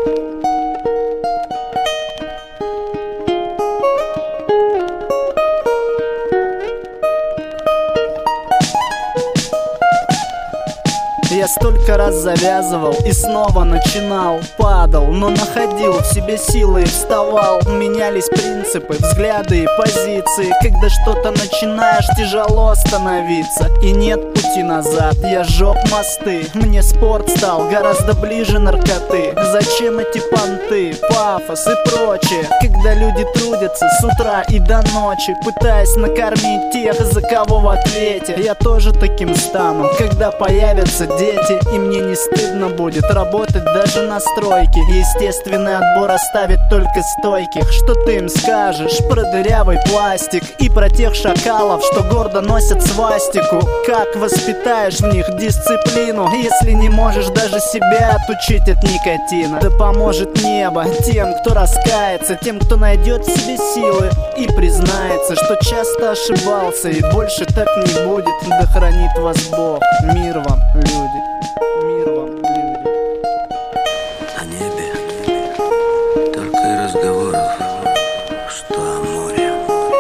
Я столько раз завязывал и снова начинал. Падал, но находил в себе силы и вставал. Менялись принципы, взгляды и позиции. Когда что-то начинаешь, тяжело остановиться. И нет пути назад, я сжег мосты. Мне спорт стал гораздо ближе наркоты. Зачем эти понты, пафос и прочее, когда люди трудятся с утра и до ночи, пытаясь накормить тех, за кого в ответе. Я тоже таким стану, когда появятся дети. И мне не стыдно будет работать даже на стройке. Естественный отбор оставит только стойких. Что ты им скажешь про дырявый пластик и про тех шакалов, что гордо носят свастику? Как воспитаешь в них дисциплину, если не можешь даже себя отучить от никотина? Да поможет небо тем, кто раскается, тем, кто найдет в себе силы и признается, что часто ошибался и больше так не будет. Да хранит вас Бог. Мир вам, люди. Мир вам, люди. О небе только и разговоров, что о море.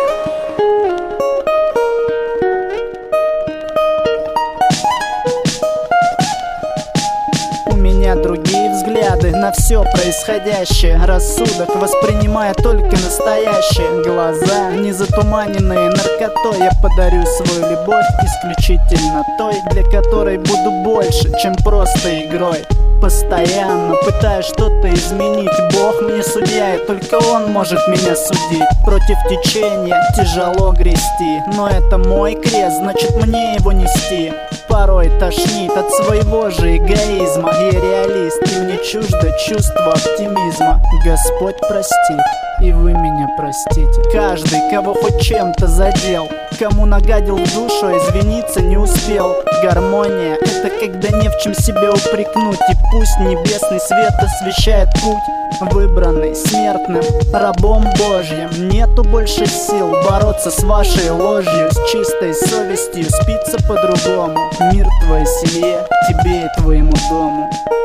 У меня другие взгляды на все происходящее. Рассудок воспринимая только настоящее. Глаза не затуманенные наркотой. Я подарю свою любовь исключительно той, для которой буду больше, чем просто игрой. Постоянно пытаюсь что-то изменить. Бог мне судья, и только Он может меня судить. Против течения тяжело грести, но это мой крест, значит мне его нести. Порой тошнит от своего же эгоизма. Я реалист, и мне чуждо чувство оптимизма. Господь простит, и вы меня простите. Каждый, кого хоть чем-то задел, кому нагадил в душу, извиниться не успел. Гармония — это когда не в чем себя упрекнуть. И пусть небесный свет освещает путь, выбранный смертным рабом Божьим. Нету больше сил бороться с вашей ложью. С чистой совестью спится по-другому. Мир твоей семье, тебе и твоему дому.